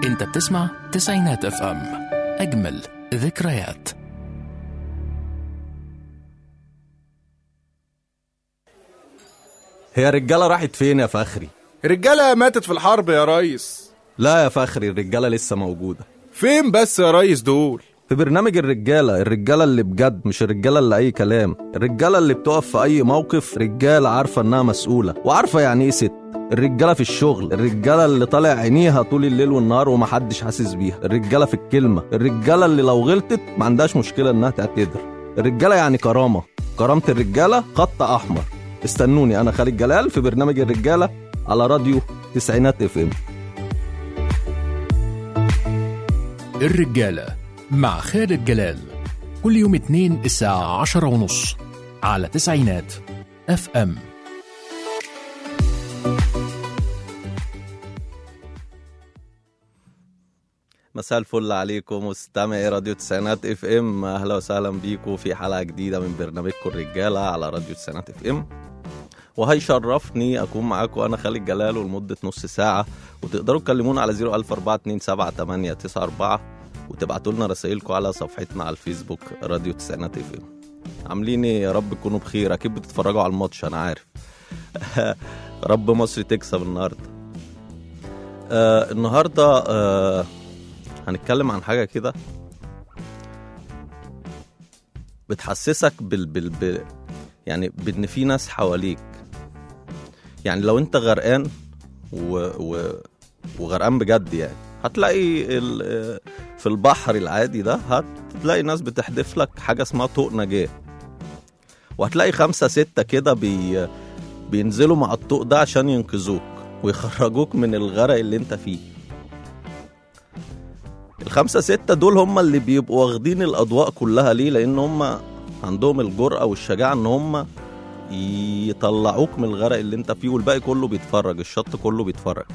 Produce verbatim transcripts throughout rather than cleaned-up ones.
انت بتسمع تسعينات اف ام، اجمل ذكريات. هي رجالة راحت فين يا فخري؟ الرجالة ماتت في الحرب يا ريس. لا يا فخري، الرجالة لسه موجودة. فين بس يا ريس دول؟ في برنامج الرجالة، الرجالة اللي بجد، مش الرجالة اللي أي كلام. الرجالة اللي بتقف في أي موقف، رجالة عارفة إنها مسؤولة وعارفة يعني إيه ست. الرجالة في الشغل، الرجالة اللي طالع عينيها طول الليل والنهار ومحدش حاسس بيها. الرجالة في الكلمة، الرجالة اللي لو غلطت ما عندهاش مشكلة إنها تعتذر. الرجالة يعني كرامة، كرامة الرجالة خط أحمر. استنوني أنا خالد جلال في برنامج الرجالة على راديو تسعينات اف ام. الرجالة مع خالد جلال، كل يوم اتنين الساعة عشرة ونص على تسعينات اف ام. مساء الفل عليكم مستمعي راديو تسعينات اف ام، اهلا وسهلا بيكم في حلقة جديدة من برنامجكم الرجالة على راديو تسعينات اف ام. وهيشرفني اكون معاكم انا خالد جلال ولمدة نص ساعة، وتقدروا تكلمونا على صفر ألف أربعة اتنين سبعة تمانية تسعة أربعة وتبعتوا لنا رسائلكم على صفحتنا على الفيسبوك راديو تسعينات اف ام. عاملين ايه؟ يا رب تكونوا بخير. اكيد بتتفرجوا على الماتش انا عارف. رب مصر تكسب النهارده. آه النهارده آه هنتكلم عن حاجة كده بتحسسك بال بال ب... يعني بان في ناس حواليك. يعني لو انت غرقان و... و... وغرقان بجد، يعني هتلاقي ال... في البحر العادي ده هتلاقي ناس بتحدف لك حاجة اسمها طوق نجاة، وهتلاقي خمسة ستة كده بي... بينزلوا مع الطوق ده عشان ينقذوك ويخرجوك من الغرق اللي انت فيه. الخمسة ستة دول هم اللي بيبقوا واخدين الأضواء كلها. ليه؟ لأن هم عندهم الجرأة والشجاعة ان هم يطلعوك من الغرق اللي انت فيه، والباقي كله بيتفرج، الشط كله بيتفرج.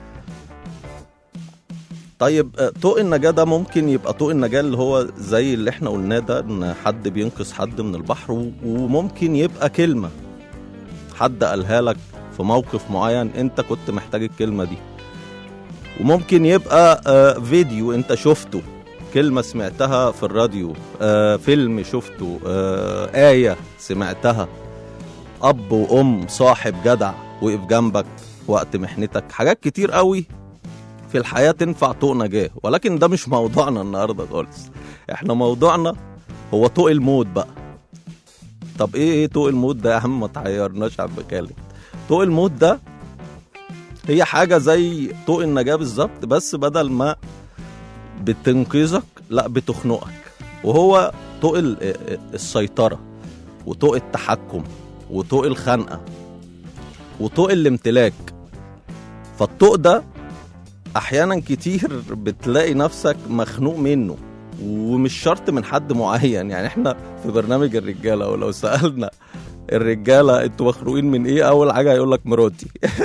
طيب طوق النجاة ده ممكن يبقى طوق النجاة اللي هو زي اللي احنا قلناه ده، ان حد بينقذ حد من البحر، وممكن يبقى كلمة حد قالها لك في موقف معين انت كنت محتاج الكلمة دي، وممكن يبقى آه فيديو انت شفته، كلمة سمعتها في الراديو، آه فيلم شفته، آه آية سمعتها، أب وأم، صاحب جدع وقف جنبك وقت محنتك. حاجات كتير قوي في الحياة تنفع طوق نجاة، ولكن ده مش موضوعنا النهاردة خالص. احنا موضوعنا هو طوق الموت بقى. طب ايه ايه طوق الموت ده يا عم؟ ما تعيرناش عم خالد. طوق الموت ده هي حاجة زي طوق النجاة بالظبط، بس بدل ما بتنقذك لا بتخنقك، وهو طوق السيطرة وطوق التحكم وطوق الخنقة وطوق الامتلاك. فالطوق ده احيانا كتير بتلاقي نفسك مخنوق منه، ومش شرط من حد معين. يعني احنا في برنامج الرجالة، ولو سألنا الرجالة انتوا مخنوقين من ايه، اول حاجة هيقولك مراتي.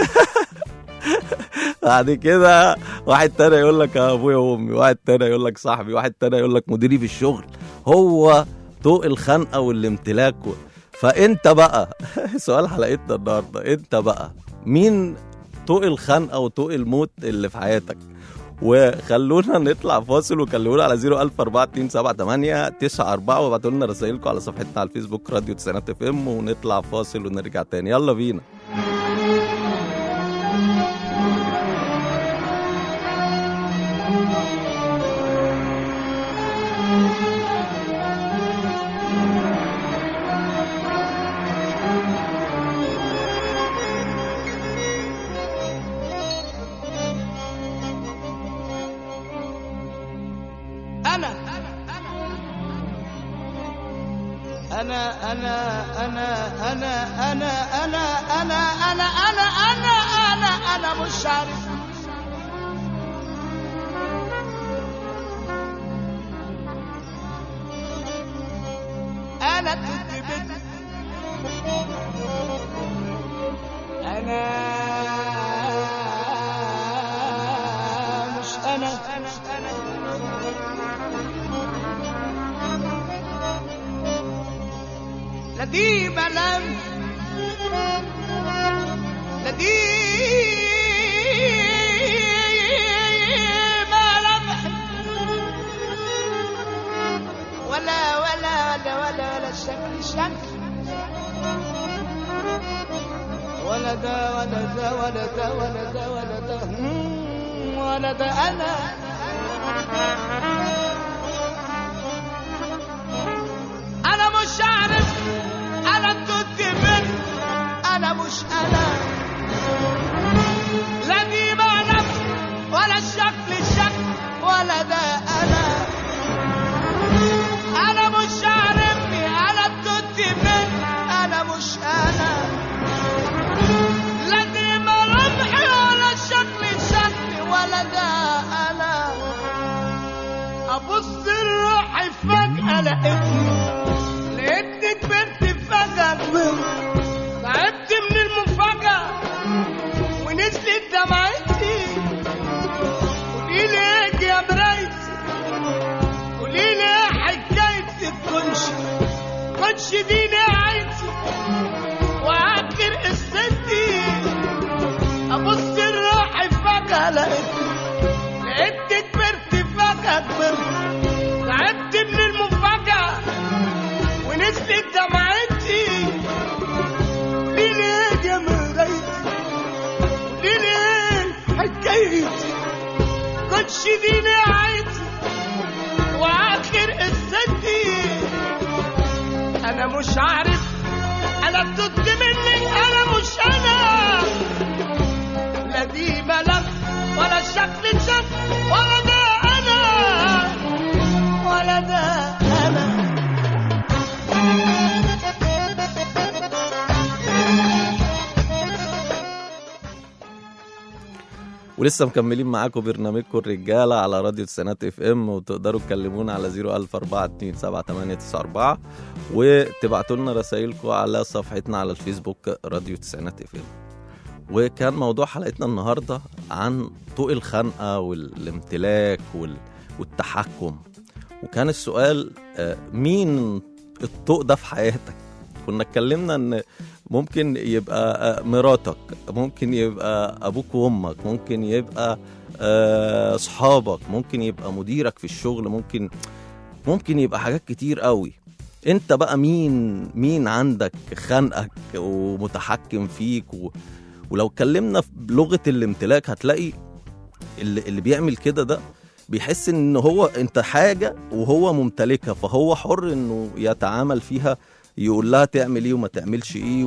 بعد كده واحد تاني يقول لك ابويا وامي، واحد تاني يقول لك صاحبي، واحد تاني يقول لك مديري في الشغل. هو طوق الخنقه والامتلاك. فانت بقى سؤال حلقتنا النهارده، انت بقى مين طوق الخنقه وطوق الموت اللي في حياتك؟ وخلونا نطلع فاصل وكلمونا على صفر ألف أربعة اتنين سبعة تمانية تسعة أربعة وابعتوا لنا رسائلكم على صفحتنا على الفيسبوك راديو تسعينات اف ام، ونطلع فاصل ونرجع تاني. يلا بينا. أنا أنا أنا أنا أنا أنا أنا أنا أنا أنا أنا أنا مش عارف. أنا كنت بنت، أنا مش أنا لا دي ملام لا دي ولا ولا ولا ولا ولا الشكل شكل ولا ده ولا ده ولا ده ولا ده ولا ده ولا ده أنا أنا مش عارف أنا كنت من أنا مش أنا لا دي ما نفس ولا الشكل الشكل ولا ده أنا أنا مش عارفني أنا كنت من أنا مش أنا لا دي ملامحي ولا الشكل الشكل ولا ده أنا أبص لروحي فجأة لقيتني لقيتني كبرت فجأة تعبت من المفاجأة ونزلت دمعتي قوليلي ايه يا مرايتي قوليلي ايه حكايتي تكونش كونش دي نهايتي واخر قصتي ابص لروحي فجأة لقيتني لقيتني كبرت فجأة كبرت تعبت من المفاجأة ونزلت دمعتي قوليلي ايه يا مرايتي قوليلي ايه حكايتي كنتش دي نهايتي واخر قصتي انا مش عارف انا ضد منك انا مش انا لا دي ملف ولا شكل شكل ولا ده انا ولا ده انا ولسه مكملين معاكم برنامجكم الرجالة على راديو تسعينات اف ام، وتقدروا تكلمونا على صفر ألف أربعة اتنين سبعة تمانية تسعة أربعة وتبعتوا لنا رسائلكم على صفحتنا على الفيسبوك راديو تسعينات اف ام. وكان موضوع حلقتنا النهاردة عن طوق الخنقة والامتلاك والتحكم، وكان السؤال مين الطوق ده في حياتك؟ كنا اتكلمنا ان ممكن يبقى مراتك، ممكن يبقى ابوك وامك، ممكن يبقى اصحابك، ممكن يبقى مديرك في الشغل، ممكن ممكن يبقى حاجات كتير قوي. انت بقى مين مين عندك خانقك ومتحكم فيك؟ و... ولو اتكلمنا بلغة الامتلاك هتلاقي اللي, اللي بيعمل كده ده بيحس ان هو انت حاجة وهو ممتلكها، فهو حر انه يتعامل فيها، يقول لها تعمل ايه وما تعملش ايه،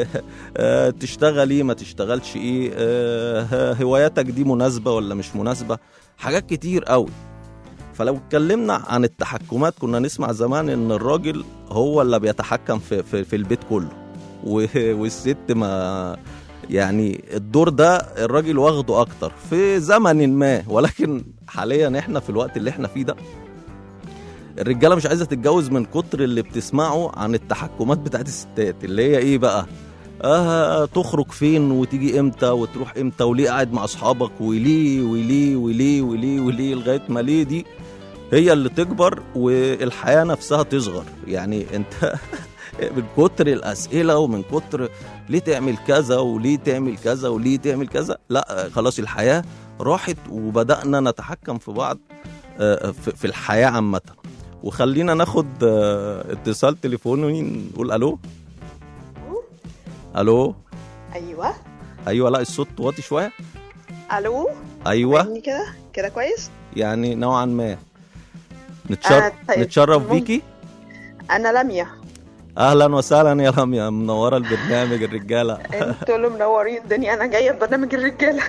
وتشتغل ايه ما تشتغلش ايه، هواياتك دي مناسبة ولا مش مناسبة، حاجات كتير قوي. فلو اتكلمنا عن التحكمات كنا نسمع زمان ان الراجل هو اللي بيتحكم في, في, في البيت كله، والست ما يعني الدور ده الراجل واخده اكتر في زمن ما. ولكن حاليا احنا في الوقت اللي احنا فيه ده الرجاله مش عايزه تتجوز من كتر اللي بتسمعه عن التحكمات بتاعت الستات، اللي هي ايه بقى؟ اه تخرج فين وتيجي امتى وتروح امتى، وليه قاعد مع اصحابك، وليه وليه وليه وليه وليه لغايه ما ليه دي هي اللي تكبر والحياه نفسها تصغر. يعني انت من كتر الاسئله ومن كتر ليه تعمل كذا وليه تعمل كذا وليه تعمل كذا، لا خلاص الحياه راحت وبدانا نتحكم في بعض في الحياه عامه. وخلينا ناخد اتصال تليفوني نقول الو. الو. ايوه ايوه. لا الصوت واطي شويه. الو. ايوه يعني كده كده كويس يعني نوعا ما. نتشرف طيب. نتشرف بيكي. انا لميا. اهلا وسهلا يا لميا، منوره البرنامج الرجاله. انتوا اللي منورين الدنيا، انا جايه ببرنامج الرجاله.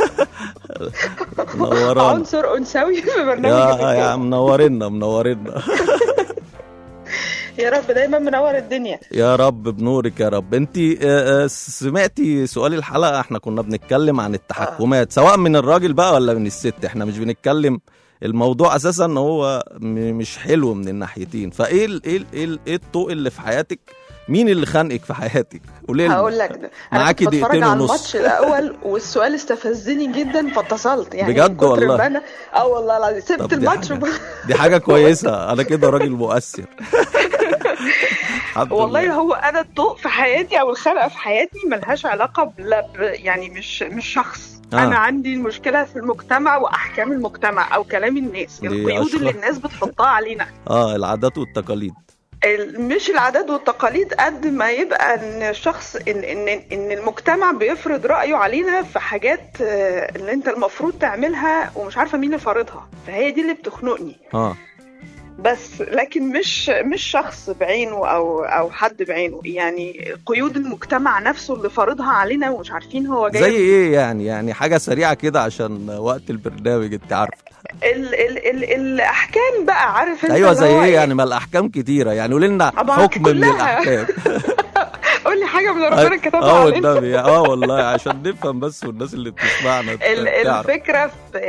منورانا عنصر انثوي في برنامج يا الرجاله. يا منورنا منورنا. يا رب دايما منور الدنيا يا رب بنورك يا رب. انتي سمعتي سؤال الحلقه؟ احنا كنا بنتكلم عن التحكمات سواء من الراجل بقى ولا من الست. احنا مش بنتكلم، الموضوع اساسا ان هو مش حلو من الناحيتين. فايه ال ايه ال ايه الطوق اللي في حياتك؟ مين اللي خانقك في حياتك؟ قولي لي. هقول لك، معاكي دقيقتين ونص. على الماتش الاول والسؤال استفزني جدا فاتصلت يعني بجد والله. أنا اه والله العظيم سبت الماتش. دي, دي حاجه كويسه، انا كده راجل مؤثر. والله الله. هو انا الطوق في حياتي او الخلقه في حياتي ملهاش علاقه بلا يعني مش مش شخص، آه. انا عندي المشكله في المجتمع واحكام المجتمع او كلام الناس، القيود اللي الناس بتحطها علينا. اه العادات والتقاليد، مش العادات والتقاليد قد ما يبقى ان الشخص ان ان ان المجتمع بيفرض رايه علينا في حاجات اللي انت المفروض تعملها ومش عارفه مين اللي فارضها، فهي دي اللي بتخنقني. اه بس لكن مش مش شخص بعينه او او حد بعينه، يعني قيود المجتمع نفسه اللي فارضها علينا ومش عارفين هو جاي زي ايه يعني. يعني حاجه سريعه كده عشان وقت البرنامج انت عارفه. ال ال ال الاحكام بقى، عارف انت. ايوه زي ايه يعني؟ ما الاحكام كتيره يعني، قول لنا حكم من الاحكام. قول لي حاجه من ربنا كتبها اه والنبي اه والله عشان نفهم بس والناس اللي بتسمعنا الفكره في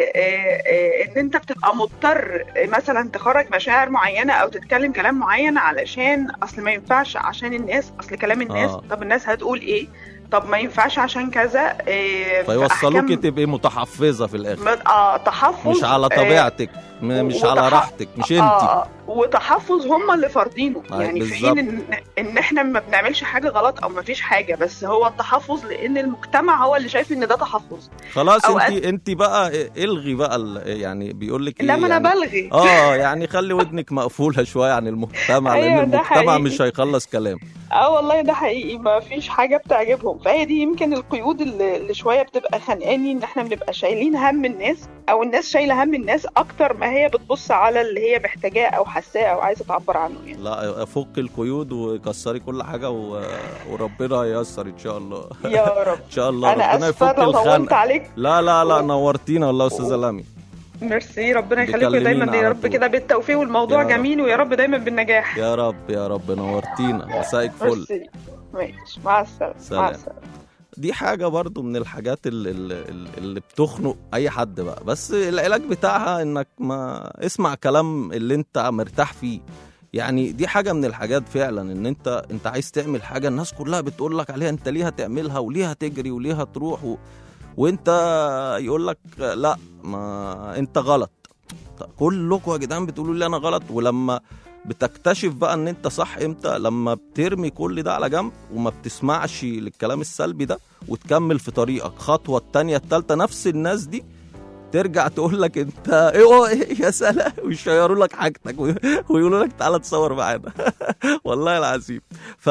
ان انت بتبقى مضطر مثلا تخرج مشاعر معينه او تتكلم كلام معين علشان اصل ما ينفعش عشان الناس، اصل كلام الناس آه. طب الناس هتقول ايه، طب ما ينفعش عشان كذا إيه. فيوصلوكي تبقي متحفظه في الاخر. اه تحفظ مش على طبيعتك، إيه مش وتح... على راحتك، مش انت. آه وتحفظ هم اللي فارضينه يعني بالزبط. في حين ان ان احنا ما بنعملش حاجه غلط او ما فيش حاجه، بس هو التحفظ لان المجتمع هو اللي شايف ان ده تحفظ. خلاص انت أت... انت بقى الغي بقى يعني بيقول لك لا ما يعني... انا بلغي اه يعني خلي ودنك مقفوله شويه عن المجتمع. أيوة لان المجتمع حقيقي. مش هيخلص كلام. اه والله ده حقيقي، ما فيش حاجه بتعجبهم. فهي دي يمكن القيود اللي, اللي شويه بتبقى خانقاني، ان احنا بنبقى شايلين هم الناس او الناس شايله هم الناس اكتر ما هي بتبص على اللي هي محتاجاه او حاساه او عايزه تعبر عنه يعني. لا فك القيود وكسري كل حاجه و... وربنا ييسر ان شاء الله. يا رب ان شاء الله. انا ربنا يفك الخنقه عليك. لا لا لا نورتينا والله يا استاذه لمي. ميرسي، ربنا يخليكم دايما يا رب كده بالتوفيق والموضوع جميل ويا رب دايما بالنجاح. يا رب يا رب نورتينا، مساءك فل. ميرسي، ماشي مع السلامه. مع السلامه. دي حاجة برضو من الحاجات اللي, اللي بتخنق أي حد بقى، بس العلاج بتاعها إنك ما اسمع كلام اللي أنت مرتاح فيه. يعني دي حاجة من الحاجات فعلا، إن أنت أنت عايز تعمل حاجة الناس كلها بتقولك عليها، أنت ليه هتعملها وليه هتجري وليه هتروح و... وأنت يقولك لا ما أنت غلط. كلكم يا جدعان بتقولوا لي أنا غلط، ولما بتكتشف بقى ان انت صح امتى؟ لما بترمي كل ده على جنب وما بتسمعش للكلام السلبي ده وتكمل في طريقك خطوة التانية التالتة. نفس الناس دي ترجع تقول لك انت ايه يا سلام ويشيروا لك حاجتك ويقولوا لك تعالى تصور معانا. والله العظيم.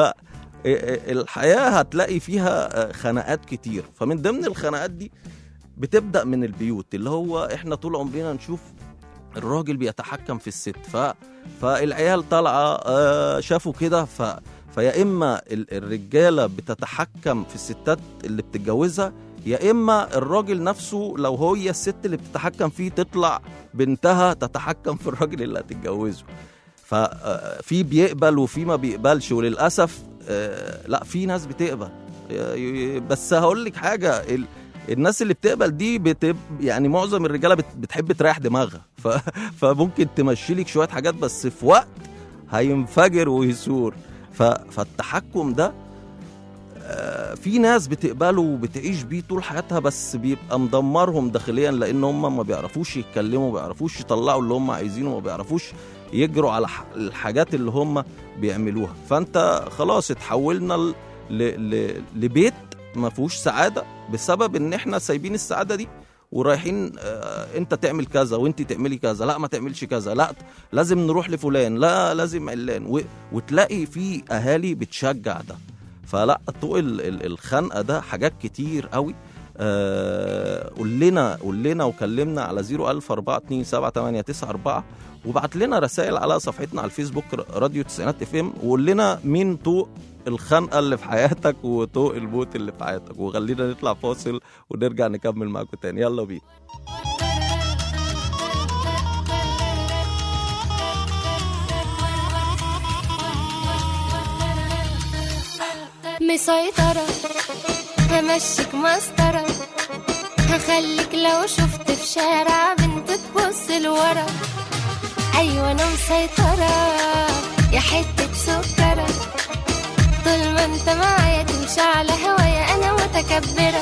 فالحياة هتلاقي فيها خناقات كتير، فمن ضمن الخناقات دي بتبدأ من البيوت، اللي هو احنا طول عمرنا نشوف الراجل بيتحكم في الست، ف... فالعيال طالعه آه شافوا كده، ف... فيا اما الرجاله بتتحكم في الستات اللي بتتجوزها، يا اما الراجل نفسه لو هي الست اللي بتتحكم فيه تطلع بنتها تتحكم في الراجل اللي هتتجوزه. ففي بيقبل وفي ما بيقبلش، وللاسف آه لا في ناس بتقبل. بس هقول لك حاجه، ال... الناس اللي بتقبل دي بتب... يعني معظم الرجاله بت... بتحب تريح دماغها، ف... فممكن تمشي لك شويه حاجات بس في وقت هينفجر ويثور. ف... فالتحكم ده آه في ناس بتقبله وبتعيش بيه طول حياتها، بس بيبقى مدمرهم داخليا، لان هم ما بيعرفوش يتكلموا، ما بيعرفوش يطلعوا اللي هم عايزينه، ما بيعرفوش يجروا على الحاجات اللي هم بيعملوها. فانت خلاص اتحولنا ل... ل... لبيت ما فيهوش سعادة بسبب ان احنا سايبين السعادة دي ورايحين اه انت تعمل كذا وانت تعملي كذا، لا ما تعملش كذا، لا لازم نروح لفلان، لا لازم علان و... وتلاقي في اهالي بتشجع ده. فلا طوق الخنقة ده حاجات كتير قوي. اه قول لنا قول لنا وكلمنا على صفر ألف أربعة اتنين سبعة تمانية تسعة أربعة، وبعت لنا رسائل على صفحتنا على الفيسبوك راديو تسعينات اف ام، وقول لنا مين طوق الخنقة اللي في حياتك وطوق الموت اللي في حياتك. وخلينا نطلع فاصل ونرجع نكمل معاكم تاني. يلا بينا. مسيطرة همشيك مسطرة، هخليك لو شفت في شارع بنت تبص لورا. أيوة أنا مسيطرة يا حتة سكرة، طول ما انت معايا تمشي على هوايا انا متكبرة.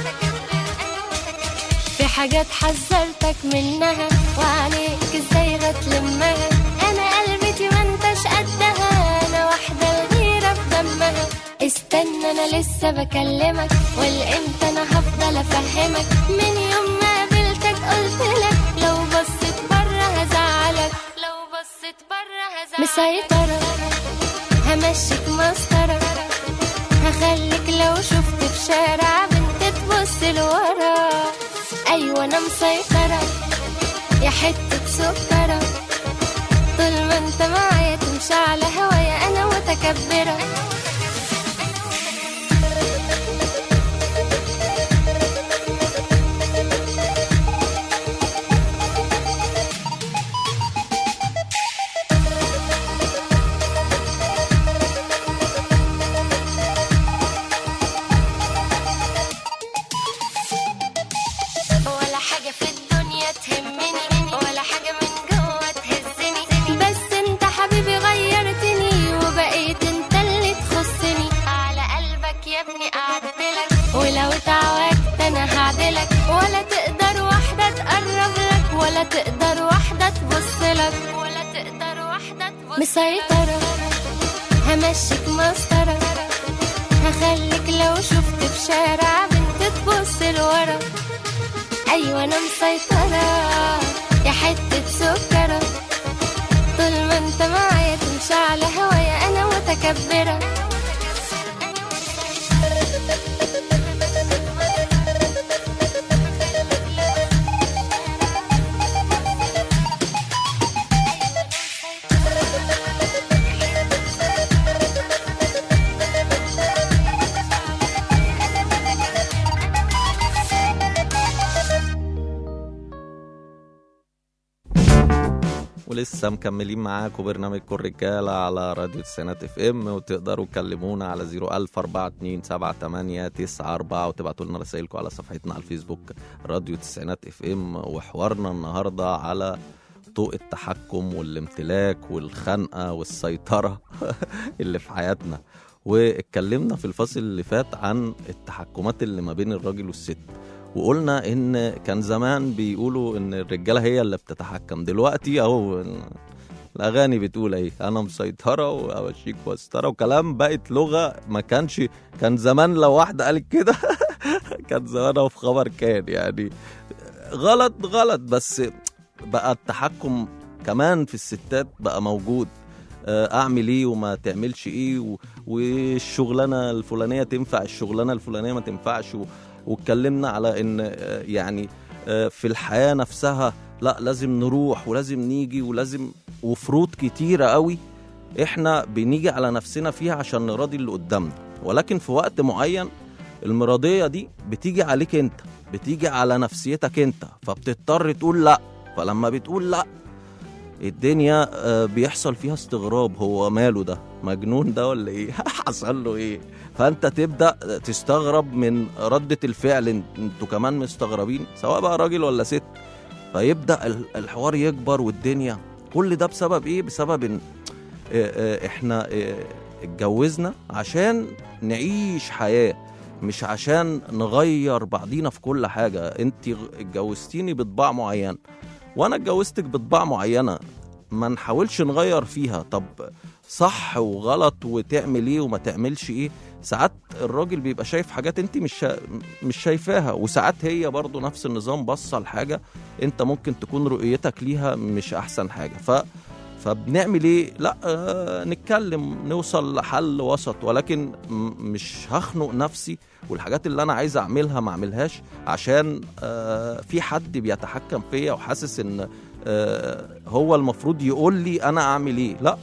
في حاجات حذرتك منها وعليك ازاي هتلمها، انا قلبتي ما انتش قدها، انا واحدة الغيرة في دمها. استنى انا انا لسه بكلمك، والامتى انا هفضل افهمك؟ من يوم ما قابلتك قلتلك لو بصيت بره هزعلك، لو بصيت بره هزعلك. مسيطرة همشيك مسطرة، هخليك لو شفت في شارع بنت تبص لورا. ايوه انا مسيطرة يا حتة سكرة، طول ما انت معايا تمشي على هوايا انا متكبرة. ولا حاجة في الدنيا تهمني، ولا حاجة من جوه تهزني، بس انت حبيبي غيرتني وبقيت انت اللي تخصني. على قلبك يا ابني قعدتلك، ولو اتعودت انا هعدلك، ولا تقدر واحدة تقرب لك، ولا تقدر واحدة تبصلك، ولا تقدر واحدة تبصلك. مسيطرة همشيك مسطرة، هخليك لو شفت في شارع بنت تبص لورا. ايوه انا مسيطرة يا حتة سكرة، طول ما انت معايا تمشي على هوايا انا متكبرة. ولسه مكملين معاكم برنامجكم الرجالة على راديو تسعينات اف ام، وتقدروا تكلمونا على صفر ألف أربعة اتنين سبعة تمانية تسعة أربعة، وتبعتوا لنا رسائلكم على صفحتنا على الفيسبوك راديو تسعينات اف ام. وحوارنا النهاردة على ضوء التحكم والامتلاك والخنقة والسيطرة اللي في حياتنا. واتكلمنا في الفصل اللي فات عن التحكمات اللي ما بين الراجل والست، وقلنا ان كان زمان بيقولوا ان الرجاله هي اللي بتتحكم، دلوقتي اهو الاغاني بتقول ايه انا مسيطره وامشيك مسطره وكلام، بقت لغه. ما كانش كان زمان لو واحده قالت كده كان زمانها في خبر كان يعني غلط غلط، بس بقى التحكم كمان في الستات بقى موجود. اعمل ايه وما تعملش ايه، والشغلانه الفلانيه تنفع، الشغلانه الفلانيه ما تنفعش. واتكلمنا على ان يعني في الحياة نفسها لا لازم نروح ولازم نيجي ولازم، وفروض كتيرة قوي احنا بنيجي على نفسنا فيها عشان نراضي اللي قدامنا، ولكن في وقت معين المراضية دي بتيجي عليك انت، بتيجي على نفسيتك انت، فبتضطر تقول لا. فلما بتقول لا الدنيا بيحصل فيها استغراب، هو ماله ده، مجنون ده ولا ايه، حصل له ايه؟ فانت تبدأ تستغرب من ردة الفعل، انتوا كمان مستغربين سواء بقى راجل ولا ست. فيبدأ الحوار يكبر والدنيا، كل ده بسبب ايه؟ بسبب ان احنا اتجوزنا عشان نعيش حياة، مش عشان نغير بعضينا في كل حاجة. انت اتجوزتيني بطباع معين وانا اتجوزتك بطباع معينة، ما نحاولش نغير فيها. طب صح وغلط وتعمل ايه وما تعملش ايه. ساعات الراجل بيبقى شايف حاجات انت مش شا... مش شايفاها، وساعات هي برضو نفس النظام بصة لحاجة انت ممكن تكون رؤيتك ليها مش احسن حاجة. ف... فبنعمل ايه؟ لا آه نتكلم نوصل لحل وسط، ولكن مش هخنق نفسي والحاجات اللي انا عايز اعملها ما اعملهاش عشان آه في حد بيتحكم فيا وحاسس ان آه هو المفروض يقول لي انا اعمل ايه. لا،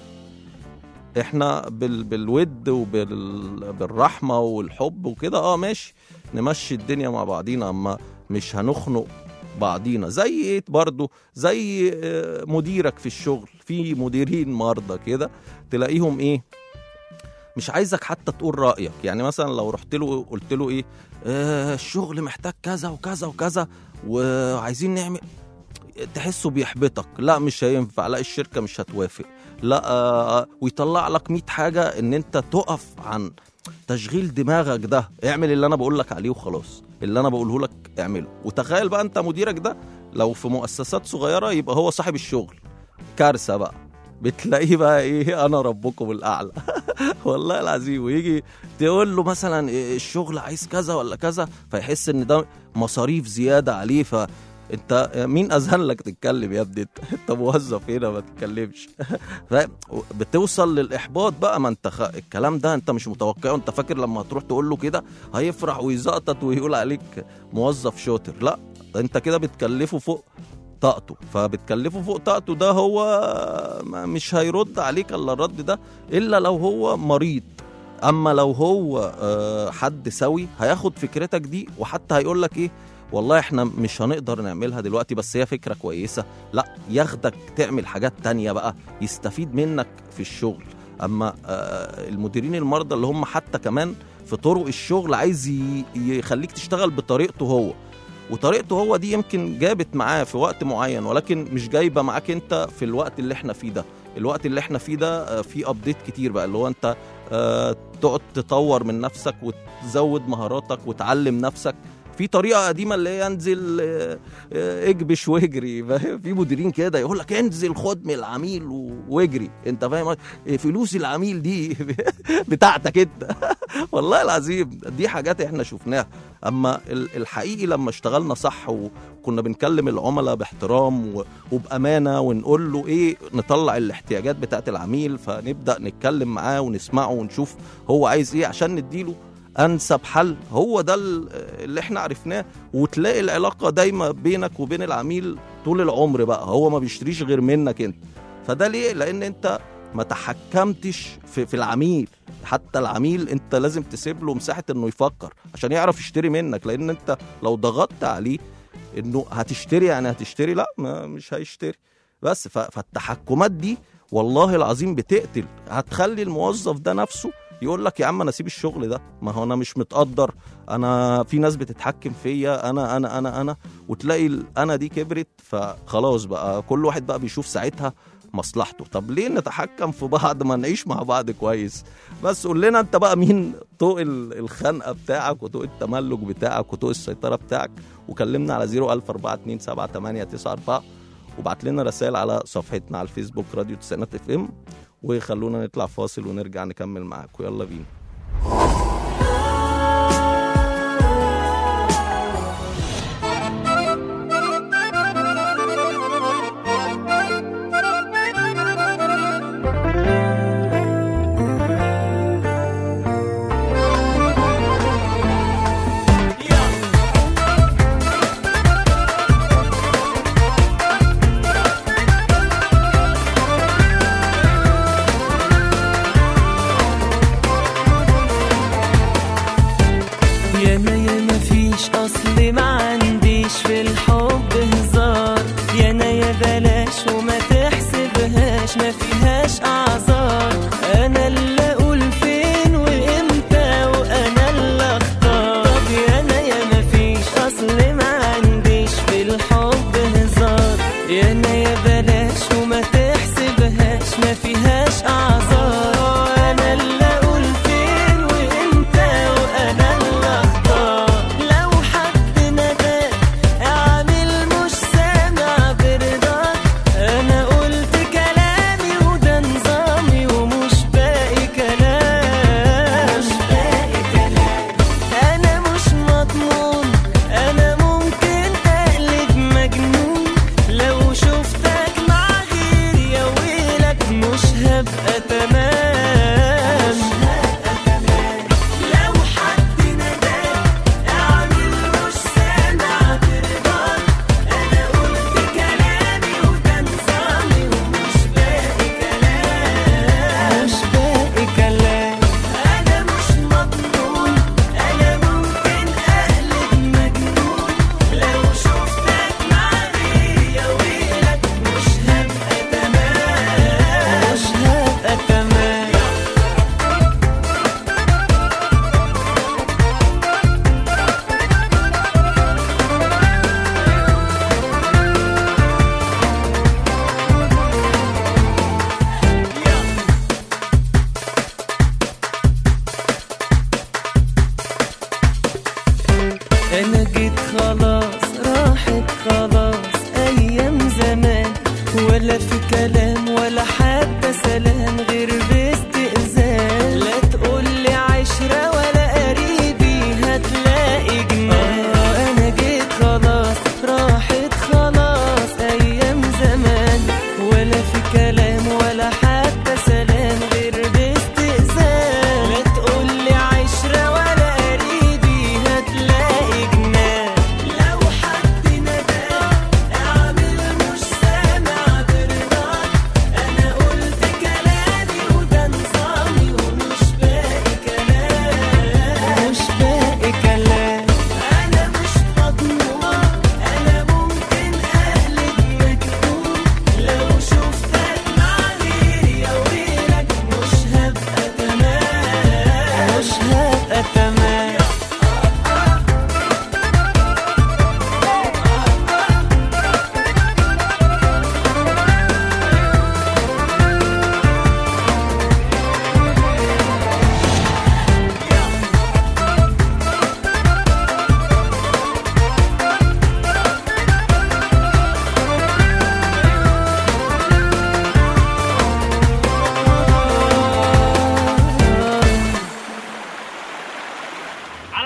احنا بال بالود وبالرحمه والحب وكده اه ماشي نمشي الدنيا مع بعضينا، اما مش هنخنق بعضينا. زي ايه برضو؟ زي مديرك في الشغل، في مديرين مرضى كده تلاقيهم ايه مش عايزك حتى تقول رأيك. يعني مثلا لو رحت له قلت له ايه آه الشغل محتاج كذا وكذا وكذا وعايزين نعمل، تحسه بيحبطك. لا مش هينفع، لا الشركة مش هتوافق، لا آه ويطلع لك مئة حاجة ان انت تقف عن تشغيل دماغك. ده اعمل اللي انا بقول لك عليه وخلاص، اللي انا بقوله لك اعمله. وتخيل بقى انت مديرك ده لو في مؤسسات صغيرة يبقى هو صاحب الشغل، كارثة بقى. بتلاقيه بقى ايه، انا ربكم الاعلى. والله العظيم. ويجي تقول له مثلا الشغل عايز كذا ولا كذا، فيحس ان ده مصاريف زياده عليه. ف انت مين اذهن لك تتكلم يا ابني؟ انت انت موظف هنا ما تتكلمش. بتوصل للاحباط بقى. ما انت خ... الكلام ده انت مش متوقعه. انت فاكر لما هتروح تقول له كده هيفرح ويزقطط ويقول عليك موظف شاطر؟ لا، انت كده بتكلفه فوق طاقته. فبتكلفه فوق طاقته، ده هو مش هيرد عليك الا الرد ده الا لو هو مريض. اما لو هو حد سوي هياخد فكرتك دي، وحتى هيقول لك ايه، والله احنا مش هنقدر نعملها دلوقتي بس هي فكرة كويسة. لا، ياخدك تعمل حاجات تانية بقى، يستفيد منك في الشغل. اما المديرين المرضى اللي هم حتى كمان في طرق الشغل عايز يخليك تشتغل بطريقته هو، وطريقته هو دي يمكن جابت معاه في وقت معين، ولكن مش جايبة معاك انت في الوقت اللي احنا فيه ده. الوقت اللي احنا فيه ده في ابديت كتير بقى، اللي هو انت تقعد تطور من نفسك وتزود مهاراتك وتعلم نفسك. في طريقه قديمه اللي هي انزل اجبش واجري. في مديرين كده يقول لك انزل خد من العميل واجري. انت فاهم؟ فلوس العميل دي بتاعتك انت. والله العظيم دي حاجات احنا شفناها. اما الحقيقي لما اشتغلنا صح وكنا بنكلم العملاء باحترام وبامانه ونقول له ايه، نطلع الاحتياجات بتاعت العميل، فنبدا نتكلم معاه ونسمعه ونشوف هو عايز ايه عشان نديله انسب حل. هو ده اللي احنا عرفناه. وتلاقي العلاقه دايما بينك وبين العميل طول العمر بقى، هو ما بيشتريش غير منك انت. فده ليه؟ لان انت ما تحكمتش في, في العميل. حتى العميل انت لازم تسيب له مساحه انه يفكر عشان يعرف يشتري منك. لان انت لو ضغطت عليه انه هتشتري يعني هتشتري، لا ما مش هيشتري. بس فالتحكمات دي والله العظيم بتقتل. هتخلي الموظف ده نفسه يقول لك يا عم انا اسيب الشغل ده، ما هو انا مش متقدر، انا في ناس بتتحكم فيا، انا انا انا انا وتلاقي الانا دي كبرت. فخلاص بقى كل واحد بقى بيشوف ساعتها مصلحته. طب ليه نتحكم في بعض؟ ما نعيش مع بعض كويس. بس قول لنا انت بقى مين طوق الخنقه بتاعك وطوق التملك بتاعك وطوق السيطره بتاعك. وكلمنا على صفر ألف أربعة اتنين سبعة تمانية تسعة أربعة، وبعت لنا رسائل على صفحتنا على الفيسبوك راديو تسعينات اف ام. وخلونا نطلع فاصل ونرجع نكمل معاكم. يلا بينا. يا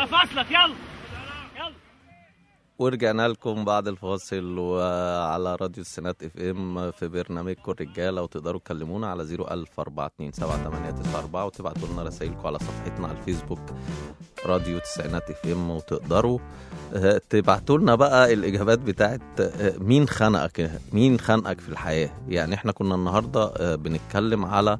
على فصلك. يلا يلا. ورجعنا لكم بعد الفاصل وعلى راديو السينات اف ام في برنامجكم الرجاله، وتقدروا تكلمونا على صفر ألف أربعة اتنين سبعة تمانية تسعة أربعة وتبعتوا لنا رسائلكم على صفحتنا على الفيسبوك راديو التسعينات اف ام. وتقدروا تبعتوا لنا بقى الاجابات بتاعت مين خنقك مين خنقك في الحياه. يعني احنا كنا النهارده بنتكلم على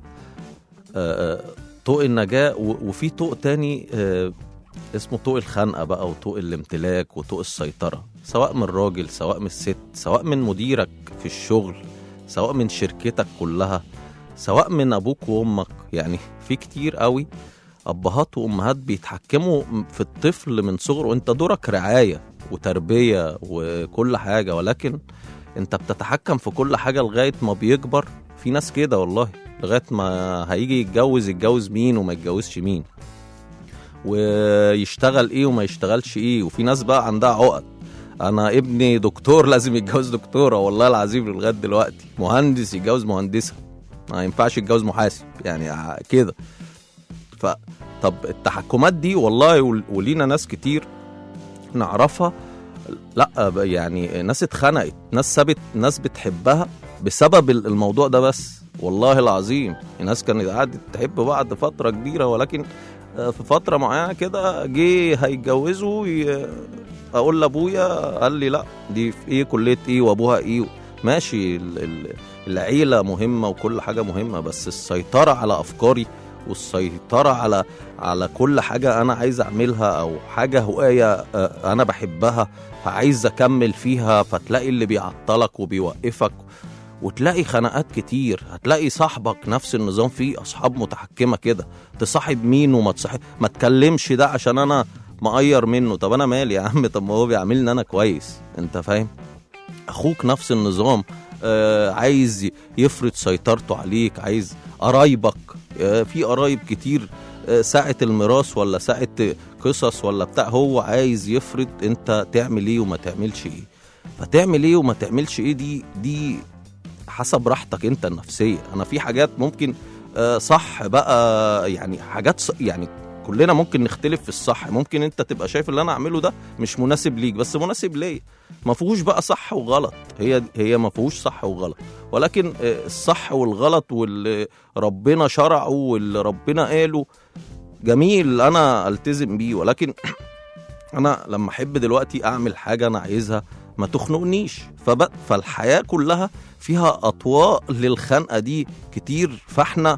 طوق النجاه، وفي طوق تاني اسمه طوق الخنقه بقى، وطوق الامتلاك، وطوق السيطره، سواء من راجل سواء من الست، سواء من مديرك في الشغل، سواء من شركتك كلها، سواء من ابوك وامك. يعني في كتير قوي ابهات وامهات بيتحكموا في الطفل من صغره، وانت دورك رعايه وتربيه وكل حاجه، ولكن انت بتتحكم في كل حاجه لغايه ما بيكبر. في ناس كده والله، لغايه ما هيجي يتجوز يتجوز مين وما يتجوزش مين، ويشتغل ايه وما يشتغلش ايه. وفي ناس بقى عندها عقد، انا ابني دكتور لازم يتجوز دكتوره، والله العظيم لغايه دلوقتي مهندس يتجوز مهندسه، ما ينفعش يتجوز محاسب يعني كده. ف طب التحكمات دي والله، ولينا ناس كتير نعرفها لا يعني ناس اتخنقت، ناس سابت ناس بتحبها بسبب الموضوع ده بس، والله العظيم. الناس كانت قاعدة تحب بعض فترة كبيرة، ولكن في فترة معينة كده جه هيتجوزوا ي... اقول لابويا قال لي لا دي في ايه كلية ايه وابوها ايه. ماشي العيلة مهمة وكل حاجة مهمة، بس السيطرة على افكاري والسيطرة على على كل حاجة انا عايز اعملها، او حاجة هواية انا بحبها فعايز اكمل فيها، فتلاقي اللي بيعطلك وبيوقفك، وتلاقي خناقات كتير. هتلاقي صاحبك نفس النظام، فيه اصحاب متحكمة كده، تصاحب مين وما تصاحب، ما تكلمش ده عشان انا مقير منه. طب انا مالي يا عم، طب ما هو بيعملني انا كويس، انت فاهم. اخوك نفس النظام، آه عايز يفرض سيطرته عليك، عايز قرايبك، آه في قرايب كتير آه ساعة الميراث ولا ساعة قصص ولا بتاع، هو عايز يفرض انت تعمل ايه وما تعملش ايه. فتعمل ايه وما تعملش ايه دي دي حسب راحتك انت النفسية. انا في حاجات ممكن آه صح بقى، يعني حاجات ص... يعني كلنا ممكن نختلف في الصح. ممكن انت تبقى شايف اللي انا اعمله ده مش مناسب ليك، بس مناسب ليا، ما فيهوش بقى صح وغلط. هي هي ما فيهوش صح وغلط، ولكن الصح والغلط واللي ربنا شرعه واللي ربنا قاله جميل انا التزم بيه. ولكن انا لما احب دلوقتي اعمل حاجة انا عايزها ما تخنقنيش. فب... فالحياة كلها فيها اطواق للخنقة دي كتير، فاحنا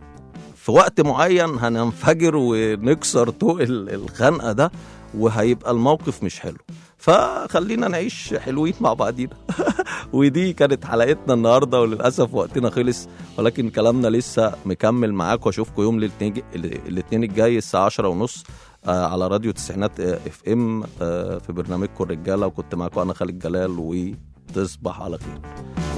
في وقت معين هننفجر ونكسر طوق الخنقة ده، وهيبقى الموقف مش حلو. فخلينا نعيش حلوين مع بعضينا. ودي كانت حلقتنا النهاردة، وللأسف وقتنا خلص، ولكن كلامنا لسه مكمل معاكم. واشوفكم يوم الاثنين الجاي الساعة عشرة ونص على راديو التسعينات اف ام في برنامجكم الرجالة. وكنت معاكم أنا خالد جلال، وتصبح على خير.